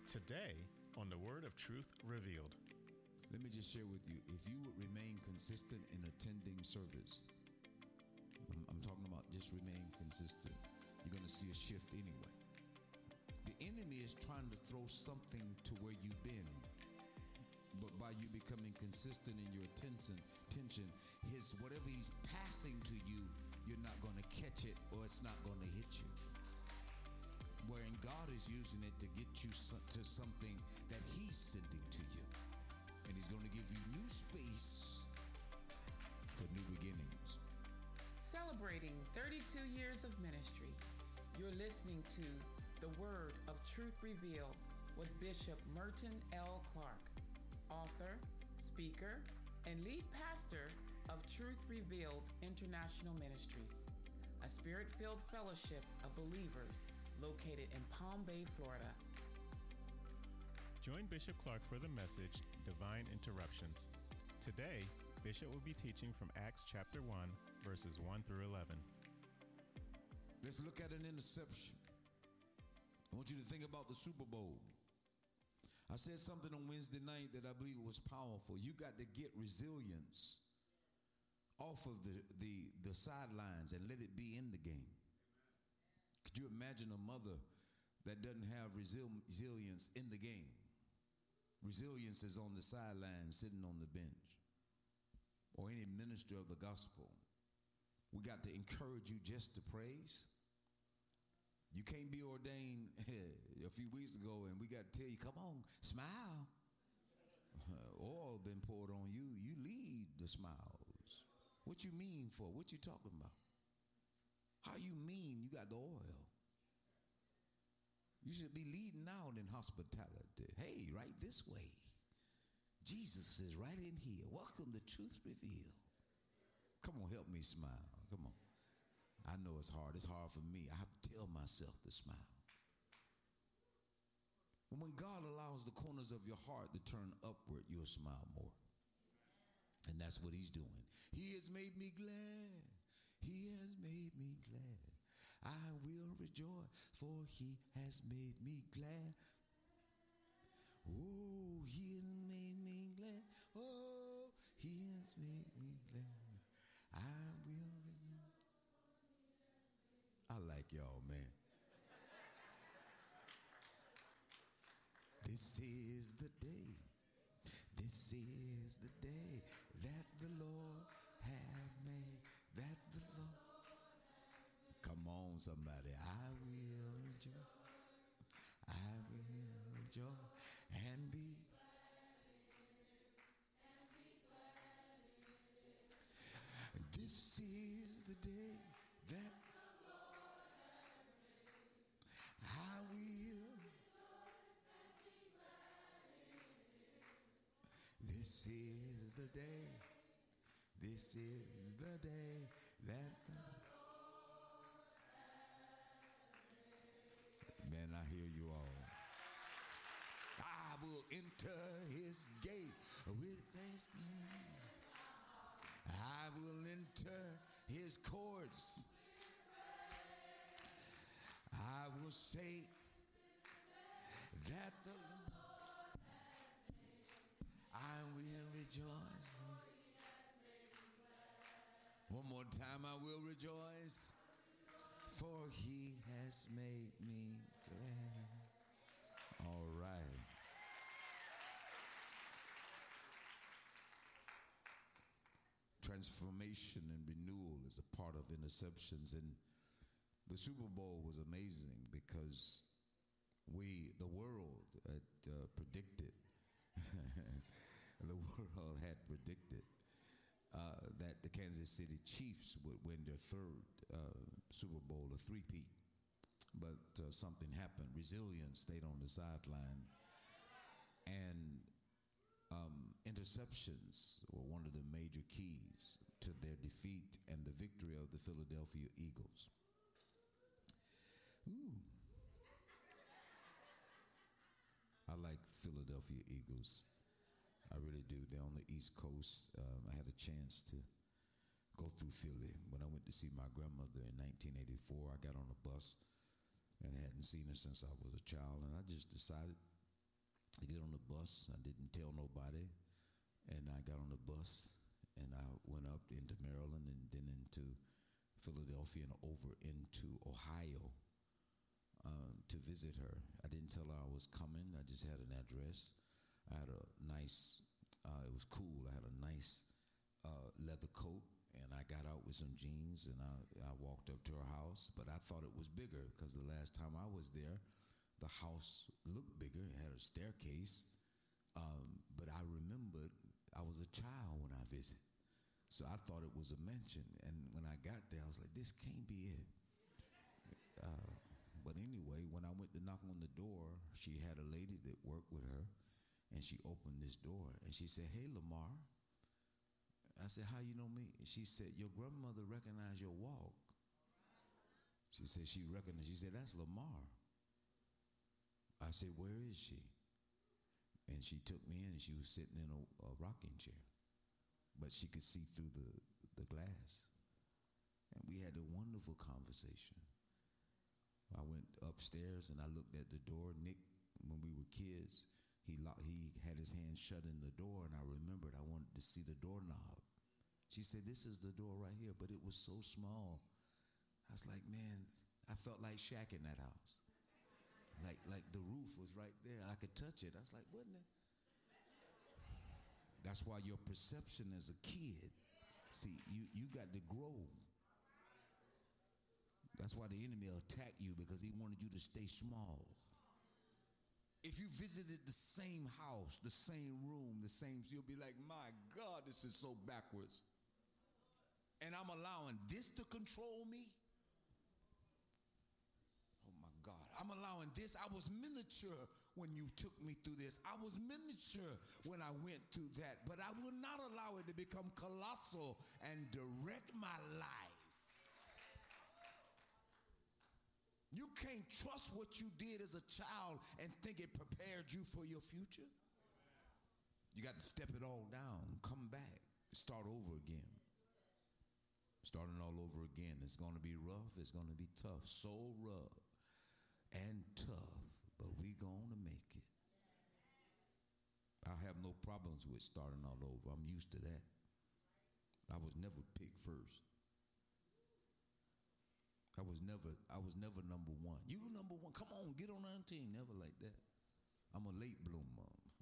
Today on the Word of Truth Revealed. Let me just share with you, if you would remain consistent in attending service, I'm talking about just remain consistent, you're going to see a shift anyway. The enemy is trying to throw something to where you've been, but by you becoming consistent in your attention, his whatever he's passing to you, you're not going to catch it, or it's not going to hit you. Wherein God is using it to get you to something that he's sending to you. And he's going to give you new space for new beginnings. Celebrating 32 years of ministry, you're listening to The Word of Truth Revealed with Bishop Merton L. Clark, author, speaker, and lead pastor of Truth Revealed International Ministries, a spirit-filled fellowship of believers located in Palm Bay, Florida. Join Bishop Clark for the message, Divine Interruptions. Today, Bishop will be teaching from Acts chapter 1, verses 1 through 11. Let's look at an interception. I want you to think about the Super Bowl. I said something on Wednesday night that I believe was powerful. You got to get resilience off of the sidelines and let it be in the game. Could you imagine a mother that doesn't have resilience in the game? Resilience is on the sideline, sitting on the bench. Or any minister of the gospel. We got to encourage you just to praise. You can't be ordained a few weeks ago and we got to tell you, come on, smile. Oil been poured on you. You lead the smiles. What you mean for? What you talking about? How you mean you got the oil? You should be leading out in hospitality. Hey, right this way. Jesus is right in here. Welcome to Truth Revealed. Come on, help me smile. Come on. I know it's hard. It's hard for me. I have to tell myself to smile. And when God allows the corners of your heart to turn upward, you'll smile more. And that's what he's doing. He has made me glad. He has made me glad. I will rejoice, for he has made me glad. Oh, he has made me glad. Oh, he has made me glad. I will rejoice. I like y'all, man. This is the day. This is the day that the Lord hath made, that the Lord. Come on, somebody. I will rejoice. I will rejoice and be. This is the day that I will. This is the day. This is the day that the Man, I hear you all. I will enter his gate with thanksgiving. I will enter his courts. I will say that the Lord, I will rejoice. One more time, I will rejoice. For he has made me glad. All right. Transformation and renewal is a part of interceptions. And the Super Bowl was amazing because the world had predicted, the world had predicted that the Kansas City Chiefs would win their third Super Bowl, a three-peat. But something happened. Resilience stayed on the sideline. And interceptions were one of the major keys to their defeat and the victory of the Philadelphia Eagles. Ooh. I like Philadelphia Eagles. I really do. They're on the East Coast. I had a chance to go through Philly. When I went to see my grandmother in 1984, I got on a bus and I hadn't seen her since I was a child, and I just decided I get on the bus. I didn't tell nobody. And I got on the bus and I went up into Maryland and then into Philadelphia and over into Ohio to visit her. I didn't tell her I was coming. I just had an address. I had a nice, it was cool. I had a nice leather coat, and I got out with some jeans, and I walked up to her house, but I thought it was bigger because the last time I was there, the house looked bigger. It had a staircase, but I remembered I was a child when I visited, so I thought it was a mansion, and when I got there, I was like, this can't be it. But anyway, when I went to knock on the door, she had a lady that worked with her, and she opened this door, and she said, hey, Lamar. I said, how you know me? She said, your grandmother recognized your walk. She said, she recognized. She said, that's Lamar. I said, where is she? And she took me in, and she was sitting in a rocking chair, but she could see through the glass. And we had a wonderful conversation. I went upstairs and I looked at the door. Nick, when we were kids, he had his hand shut in the door, and I remembered I wanted to see the doorknob. She said, this is the door right here, but it was so small. I was like, man, I felt like Shaq in that house. Like the roof was right there. I could touch it. I was like, wasn't it? That's why your perception as a kid, see, you got to grow. That's why the enemy will attack you, because he wanted you to stay small. If you visited the same house, the same room, you'll be like, my God, this is so backwards. And I'm allowing this to control me? Oh my God, I'm allowing this. I was miniature when you took me through this. I was miniature when I went through that. But I will not allow it to become colossal and direct my life. You can't trust what you did as a child and think it prepared you for your future. You got to step it all down, come back, start over again. Starting all over again. It's going to be rough. It's going to be tough. So rough and tough, but we going to make it. I have no problems with starting all over. I'm used to that. I was never picked first. I was never number one. You number one. Come on, get on our team. Never like that. I'm a late bloomer.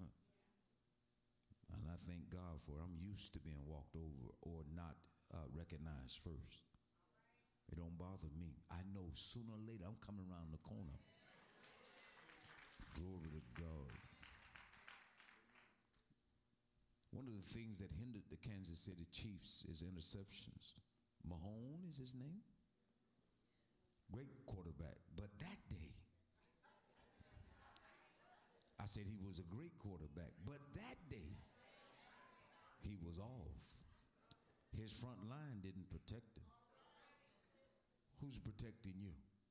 And I thank God for it. I'm used to being walked over or not recognized first. It don't bother me. I know sooner or later I'm coming around the corner. Glory to God. One of the things that hindered the Kansas City Chiefs is interceptions. Mahone is his name. Great quarterback. But that day, I said he was a great quarterback. But that day, he was off. His front line didn't protect him. Who's protecting you?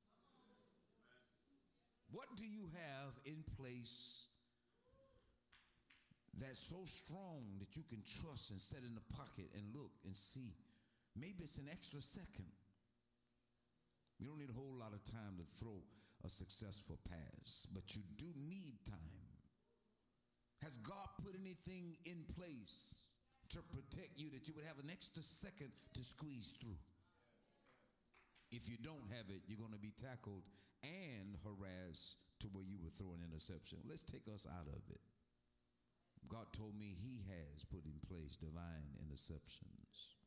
What do you have in place that's so strong that you can trust and set in the pocket and look and see? Maybe it's an extra second. You don't need a whole lot of time to throw a successful pass, but you do need time. Has God put anything in place to protect you that you would have an extra second to squeeze through? If you don't have it, you're going to be tackled and harassed to where you would throw an interception. Let's take us out of it. God told me he has put in place divine interceptions.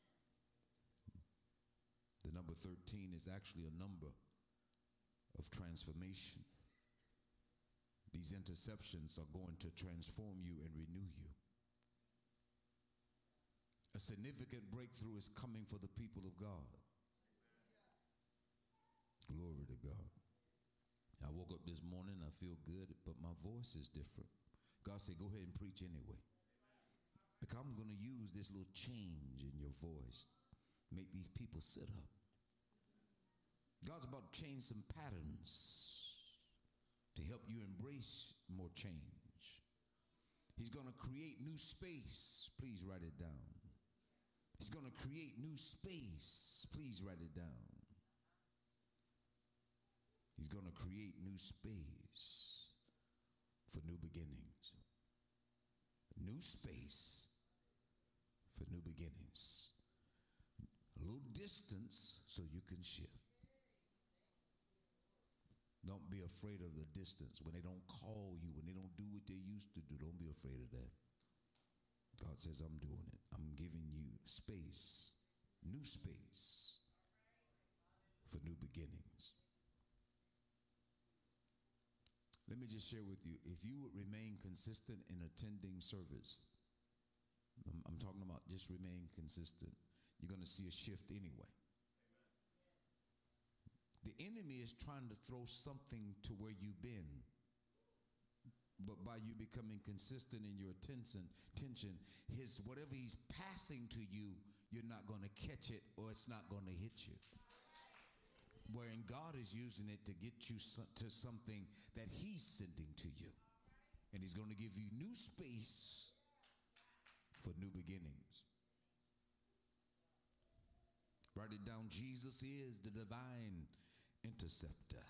The number 13 is actually a number of transformation. These interceptions are going to transform you and renew you. A significant breakthrough is coming for the people of God. Glory to God. I woke up this morning, I feel good, but my voice is different. God said, go ahead and preach anyway. Because I'm going to use this little change in your voice, make these people sit up. God's about to change some patterns to help you embrace more change. He's going to create new space. Please write it down. He's going to create new space. Please write it down. He's going to create new space for new beginnings. New space for new beginnings. A little distance so you can shift. Don't be afraid of the distance. When they don't call you, when they don't do what they used to do, don't be afraid of that. God says, I'm doing it. I'm giving you space, new space for new beginnings. Let me just share with you, if you would remain consistent in attending service, I'm talking about just remain consistent, you're going to see a shift anyway. The enemy is trying to throw something to where you've been, but by you becoming consistent in your tension, his whatever he's passing to you, you're not going to catch it, or it's not going to hit you. Wherein God is using it to get you to something that he's sending to you. And he's going to give you new space for new beginnings. Write it down. Jesus is the divine interceptor.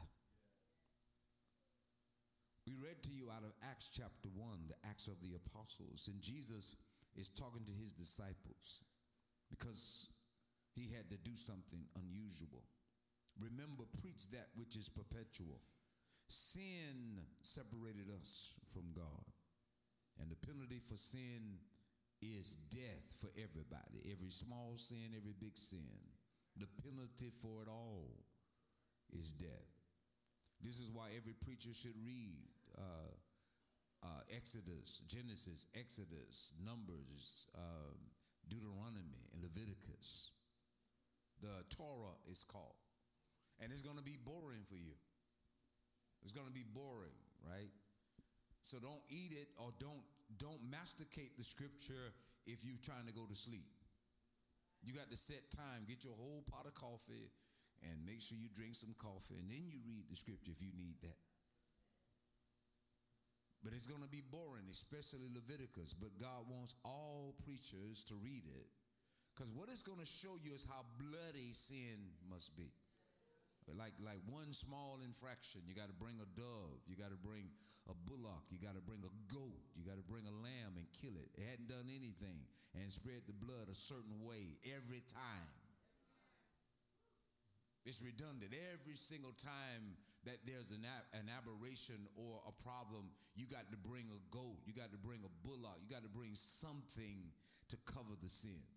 We read to you out of Acts chapter 1, the Acts of the Apostles. And Jesus is talking to his disciples because he had to do something unusual. Remember, preach that which is perpetual. Sin separated us from God. And the penalty for sin is death for everybody. Every small sin, every big sin. The penalty for it all is death. This is why every preacher should read Exodus, Genesis, Exodus, Numbers, Deuteronomy, and Leviticus. The Torah is called. And it's going to be boring for you. It's going to be boring, right? So don't eat it, or don't masticate the scripture if you're trying to go to sleep. You got to set time. Get your whole pot of coffee and make sure you drink some coffee, and then you read the scripture if you need that. But it's going to be boring, especially Leviticus. But God wants all preachers to read it, because what it's going to show you is how bloody sin must be. Like one small infraction, you got to bring a dove, you got to bring a bullock, you got to bring a goat, you got to bring a lamb and kill it. It hadn't done anything, and spread the blood a certain way every time. It's redundant. Every single time that there's an aberration or a problem, you got to bring a goat, you got to bring a bullock, you got to bring something to cover the sins.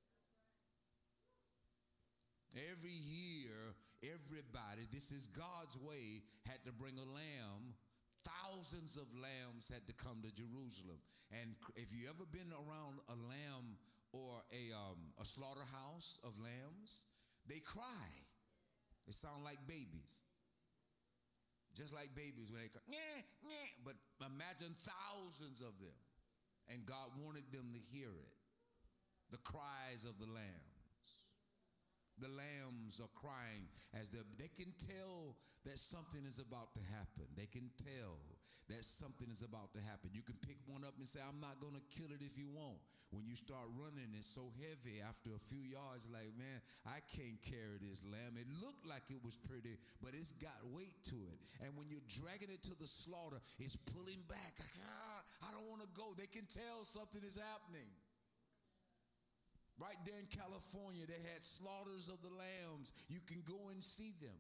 Every year, everybody, this is God's way, had to bring a lamb. Thousands of lambs had to come to Jerusalem. And if you ever been around a lamb or a slaughterhouse of lambs, they cry. They sound like babies. Just like babies when they cry. Nyeh, nyeh. But imagine thousands of them. And God wanted them to hear it. The cries of the lamb. The lambs are crying as they can tell that something is about to happen. They can tell that something is about to happen. You can pick one up and say, I'm not going to kill it if you won't. When you start running, it's so heavy after a few yards, like, man, I can't carry this lamb. It looked like it was pretty, but it's got weight to it. And when you're dragging it to the slaughter, it's pulling back. Like, I don't want to go. They can tell something is happening. Right there in California, they had slaughters of the lambs. You can go and see them.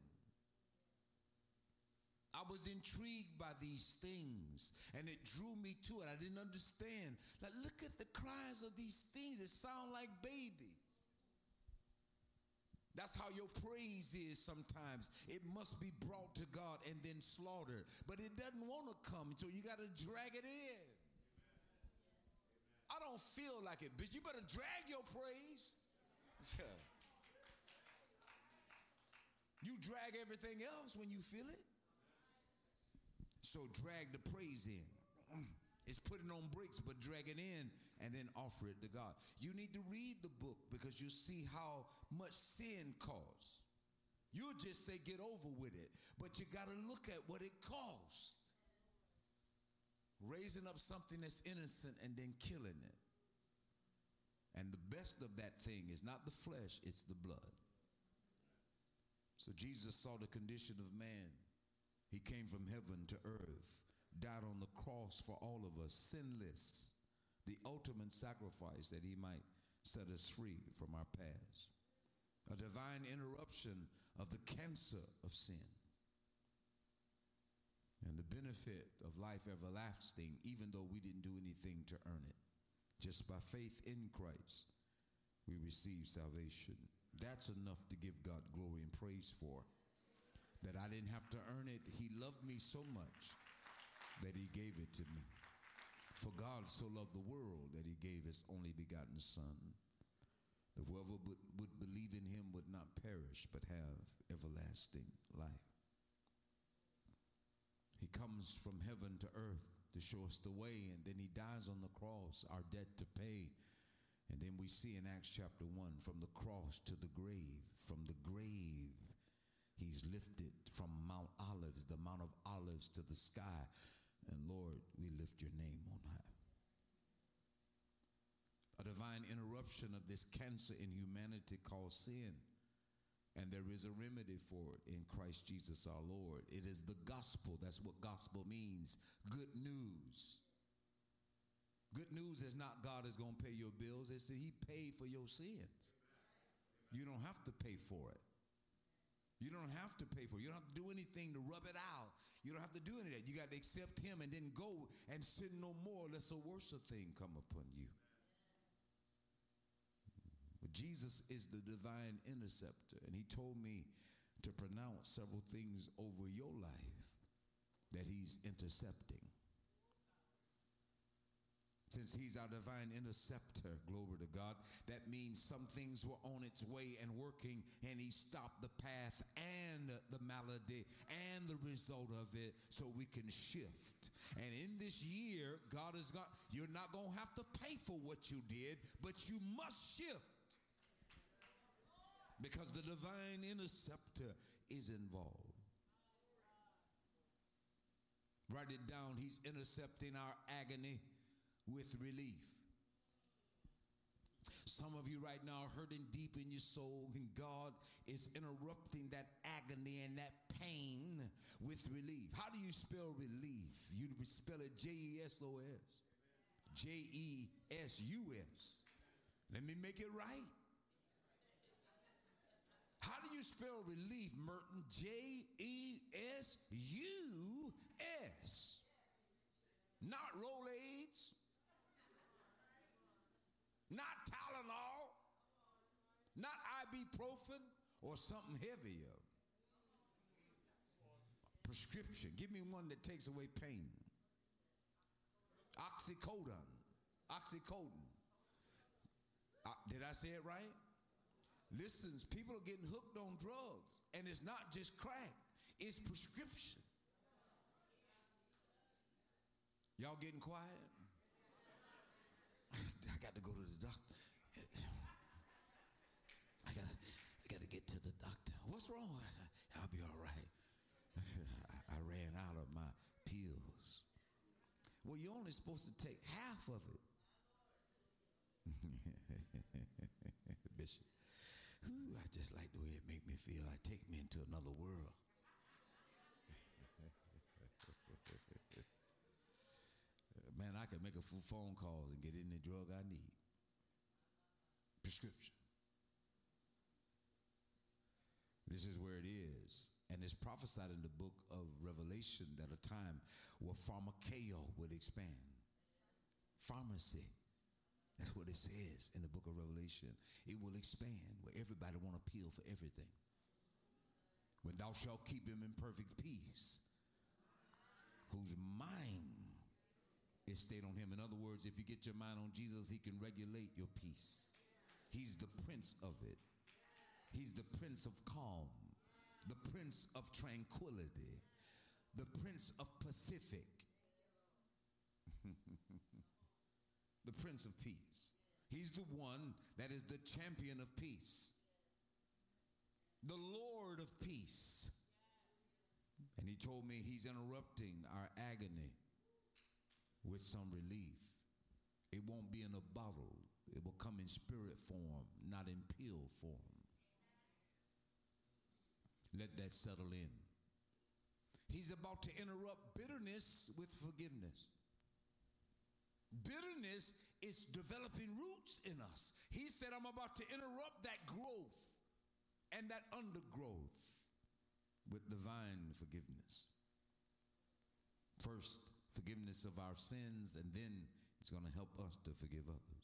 I was intrigued by these things, and it drew me to it. I didn't understand. Like, look at the cries of these things. It sound like babies. That's how your praise is sometimes. It must be brought to God and then slaughtered. But it doesn't want to come, so you got to drag it in. I don't feel like it, bitch. You better drag your praise. Yeah. You drag everything else when you feel it. So drag the praise in. It's putting on bricks, but drag it in and then offer it to God. You need to read the book because you see how much sin costs. You'll just say get over with it, but you got to look at what it costs. Raising up something that's innocent and then killing it. And the best of that thing is not the flesh, it's the blood. So Jesus saw the condition of man. He came from heaven to earth died on the cross for all of us, sinless, the ultimate sacrifice that he might set us free from our past. A divine interruption of the cancer of sin. And the benefit of life everlasting, even though we didn't do anything to earn it. Just by faith in Christ, we receive salvation. That's enough to give God glory and praise for. That I didn't have to earn it. He loved me so much that he gave it to me. For God so loved the world that he gave his only begotten Son, that whoever would believe in him would not perish but have everlasting life. He comes from heaven to earth to show us the way, and then he dies on the cross, our debt to pay. And then we see in Acts chapter 1, from the cross to the grave, from the grave he's lifted from Mount Olives, the Mount of Olives, to the sky. And Lord, we lift your name on high. A divine interruption of this cancer in humanity called sin. And there is a remedy for it in Christ Jesus our Lord. It is the gospel. That's what gospel means. Good news. Good news is not God is going to pay your bills. It's that he paid for your sins. You don't have to pay for it. You don't have to pay for it. You don't have to do anything to rub it out. You don't have to do any of that. You got to accept him and then go and sin no more lest a worse thing come upon you. But Jesus is the divine interceptor, and he told me to pronounce several things over your life that he's intercepting. Since he's our divine interceptor, glory to God, that means some things were on its way and working, and he stopped the path and the malady and the result of it so we can shift. And in this year, God has got, you're not going to have to pay for what you did, but you must shift. Because the divine interceptor is involved. Write it down. He's intercepting our agony with relief. Some of you right now are hurting deep in your soul, and God is interrupting that agony and that pain with relief. How do you spell relief? You spell it J-E-S-O-S. J-E-S-U-S. Let me make it right. How do you spell relief, Merton? J-E-S-U-S. Not Rolaids. Not Tylenol. Not ibuprofen or something heavier. Prescription. Give me one that takes away pain. Oxycodone. Oxycodone. Did I say it right? Listen, people are getting hooked on drugs, and it's not just crack, it's prescription. Y'all getting quiet? I got to go to the doctor. I got to get to the doctor. What's wrong? I'll be all right. I ran out of my pills. Well, you're only supposed to take half of it. Bishop. Ooh, I just like the way it make me feel. It take me into another world. Man, I could make a few phone calls and get any drug I need. Prescription. This is where it is. And it's prophesied in the book of Revelation that a time where pharmakeo would expand. Pharmacy. That's what it says in the book of Revelation. It will expand where everybody want a pill for everything. When thou shalt keep him in perfect peace, whose mind is stayed on him. In other words, if you get your mind on Jesus, he can regulate your peace. He's the prince of it. He's the prince of calm, the prince of tranquility, the prince of Pacific. The Prince of Peace. He's the one that is the champion of peace. The Lord of peace. And he told me he's interrupting our agony with some relief. It won't be in a bottle. It will come in spirit form, not in pill form. Let that settle in. He's about to interrupt bitterness with forgiveness. Bitterness is developing roots in us. He said, I'm about to interrupt that growth and that undergrowth with divine forgiveness. First, forgiveness of our sins, and then it's going to help us to forgive others.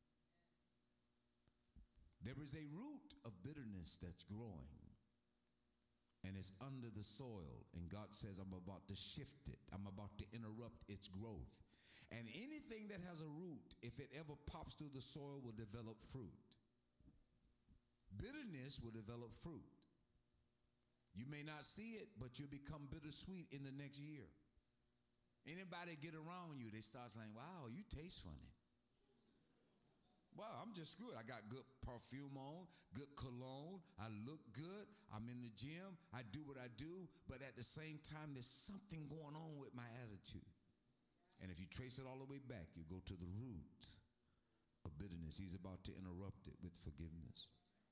There is a root of bitterness that's growing, and it's under the soil, and God says, I'm about to shift it. I'm about to interrupt its growth. And anything that has a root, if it ever pops through the soil, will develop fruit. Bitterness will develop fruit. You may not see it, but you'll become bittersweet in the next year. Anybody get around you, they start saying, wow, you taste funny. Well, I'm just good. I got good perfume on, good cologne. I look good. I'm in the gym. I do what I do. But at the same time, there's something going on with my attitude. And if you trace it all the way back, you go to the root of bitterness. He's about to interrupt it with forgiveness.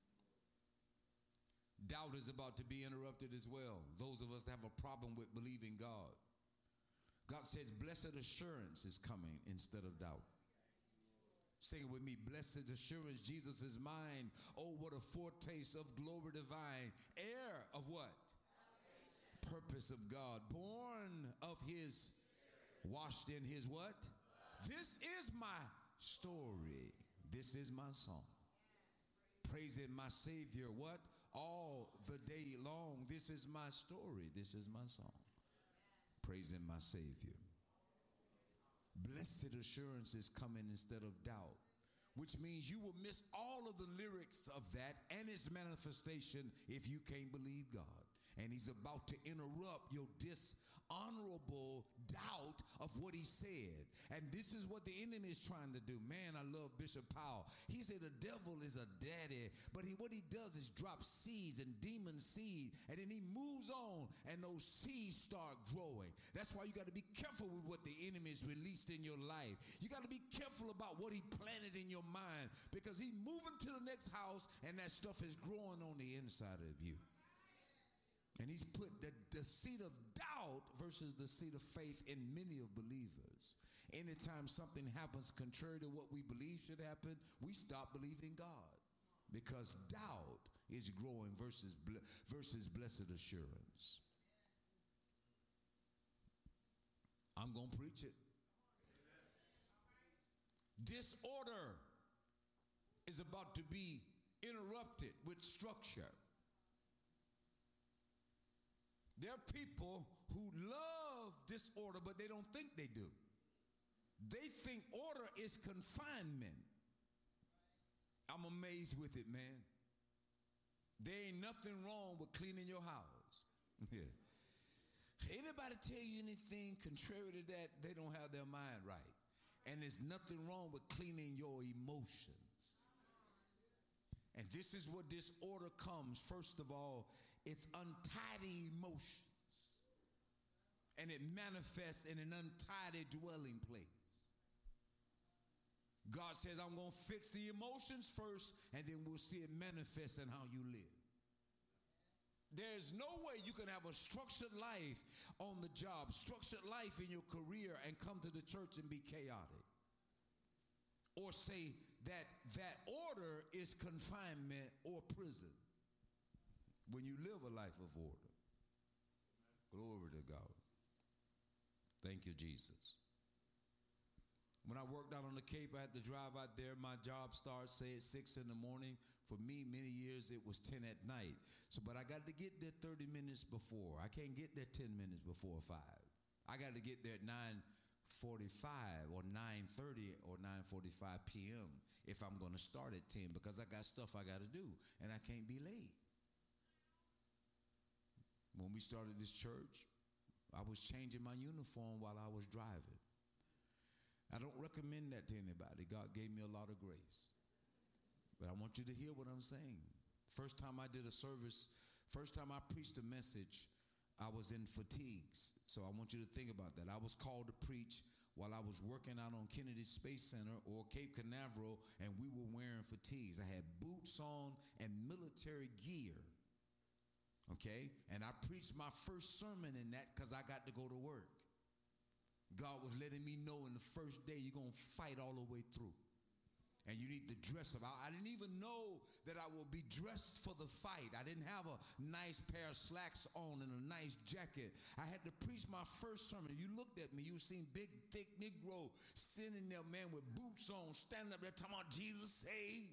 Doubt is about to be interrupted as well. Those of us that have a problem with believing God. God says, blessed assurance is coming instead of doubt. Sing it with me. Blessed assurance, Jesus is mine. Oh, what a foretaste of glory divine. Heir of what? Salvation. Purpose of God. Born of his, washed in his what? This is my story. This is my song. Praising my Savior, what? All the day long. This is my story. This is my song. Praising my Savior. Blessed assurance is coming instead of doubt, which means you will miss all of the lyrics of that and its manifestation if you can't believe God. And he's about to interrupt your dishonorable doubt of what he said. And this is what the enemy is trying to do. Man, I love Bishop Powell. He said the devil is a daddy, but what he does is drop seeds and demon seed, and then he moves on, and those seeds start growing. That's why you got to be careful with what the enemy has released in your life. You got to be careful about what he planted in your mind, because he's moving to the next house, and that stuff is growing on the inside of you. And he's put the seed of doubt versus the seed of faith in many of believers. Anytime something happens contrary to what we believe should happen, we stop believing God, because doubt is growing versus blessed assurance. I'm going to preach it. Disorder is about to be interrupted with structure. There are people who love disorder, but they don't think they do. They think order is confinement. I'm amazed with it, man. There ain't nothing wrong with cleaning your house. Yeah. Anybody tell you anything contrary to that, they don't have their mind right. And there's nothing wrong with cleaning your emotions. And this is what disorder comes. First of all, it's untidy emotions. And it manifests in an untidy dwelling place. God says, I'm going to fix the emotions first, and then we'll see it manifest in how you live. There's no way you can have a structured life on the job, structured life in your career, and come to the church and be chaotic. Or say that order is confinement or prison when you live a life of order. Glory to God. Thank you, Jesus. When I worked out on the Cape, I had to drive out there. My job starts, say, at 6 in the morning. For me, many years, it was 10 at night. But I got to get there 30 minutes before. I can't get there 10 minutes before 5. I got to get there at 9:45 or 9:30 or 9:45 p.m. if I'm going to start at 10, because I got stuff I got to do, and I can't be late. When we started this church, I was changing my uniform while I was driving. I don't recommend that to anybody. God gave me a lot of grace. But I want you to hear what I'm saying. First time I did a service, first time I preached a message, I was in fatigues. So I want you to think about that. I was called to preach while I was working out on Kennedy Space Center or Cape Canaveral, and we were wearing fatigues. I had boots on and military gear. Okay? And I preached my first sermon in that because I got to go to work. God was letting me know in the first day you're going to fight all the way through. And you need to dress up. I didn't even know that I will be dressed for the fight. I didn't have a nice pair of slacks on and a nice jacket. I had to preach my first sermon. You looked at me. You seen big, thick Negro sitting there, man, with boots on, standing up there talking about Jesus saved.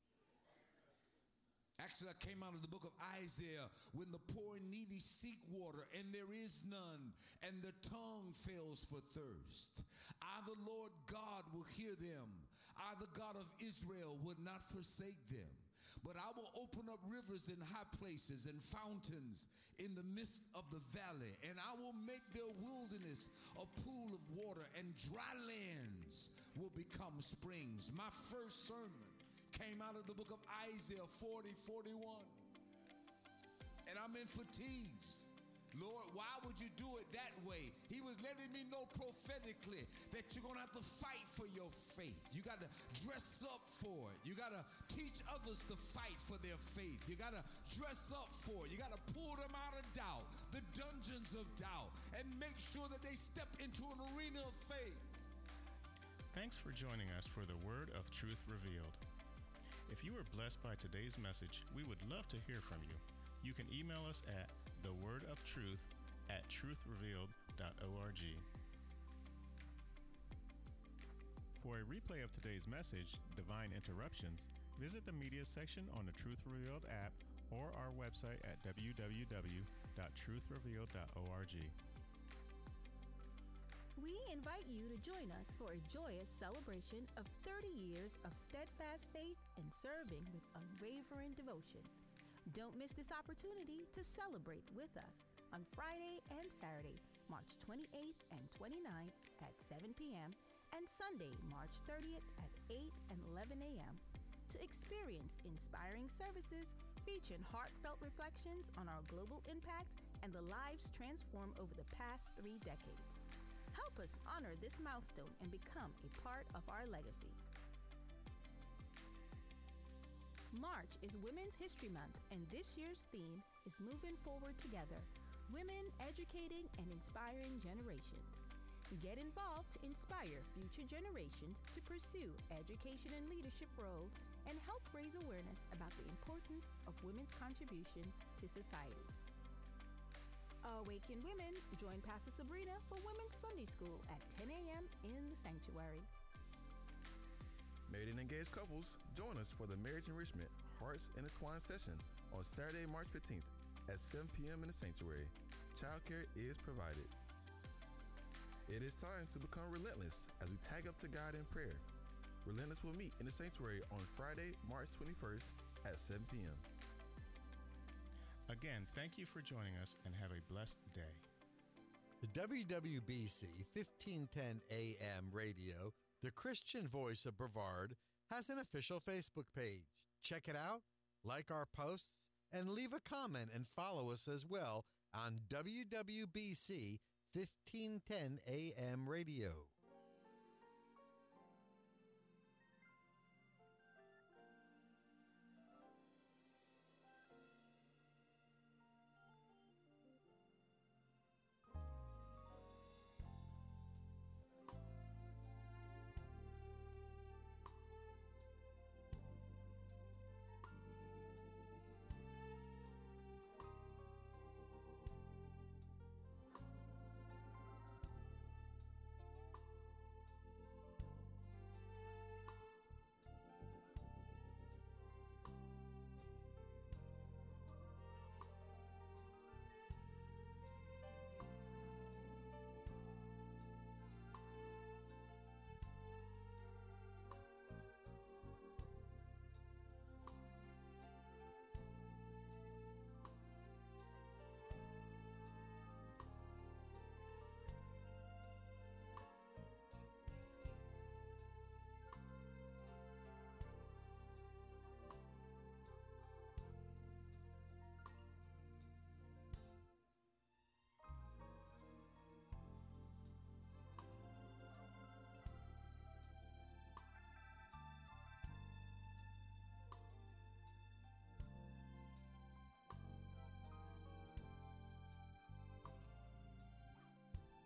Actually, I came out of the book of Isaiah. When the poor and needy seek water, and there is none, and the tongue fails for thirst, I, the Lord God, will hear them. I, the God of Israel, would not forsake them. But I will open up rivers in high places and fountains in the midst of the valley, and I will make their wilderness a pool of water, and dry lands will become springs. My first sermon came out of the book of Isaiah 40:41. And I'm in fatigues. Lord, why would you do it that way? He was letting me know prophetically that you're going to have to fight for your faith. You got to dress up for it. You got to teach others to fight for their faith. You got to dress up for it. You got to pull them out of doubt, the dungeons of doubt, and make sure that they step into an arena of faith. Thanks for joining us for the Word of Truth Revealed. If you were blessed by today's message, we would love to hear from you. You can email us at thewordofTruth@truthrevealed.org. For a replay of today's message, Divine Interruptions, visit the media section on the Truth Revealed app or our website at www.truthrevealed.org. We invite you to join us for a joyous celebration of 30 years of steadfast faith and serving with unwavering devotion. Don't miss this opportunity to celebrate with us on Friday and Saturday, March 28th and 29th at 7 p.m. and Sunday, March 30th at 8 and 11 a.m. to experience inspiring services featuring heartfelt reflections on our global impact and the lives transformed over the past 3 decades. Help us honor this milestone and become a part of our legacy. March is Women's History Month, and this year's theme is Moving Forward Together, Women Educating and Inspiring Generations. Get involved to inspire future generations to pursue education and leadership roles and help raise awareness about the importance of women's contribution to society. Awaken Women, join Pastor Sabrina for Women's Sunday School at 10 a.m. in the sanctuary. Married and engaged couples, join us for the Marriage Enrichment Hearts Intertwined session on Saturday, March 15th at 7 p.m. in the sanctuary. Childcare is provided. It is time to become relentless as we tag up to God in prayer. Relentless will meet in the sanctuary on Friday, March 21st at 7 p.m. Again, thank you for joining us and have a blessed day. The WWBC 1510 AM radio, the Christian voice of Brevard, has an official Facebook page. Check it out, like our posts, and leave a comment and follow us as well on WWBC 1510 AM radio.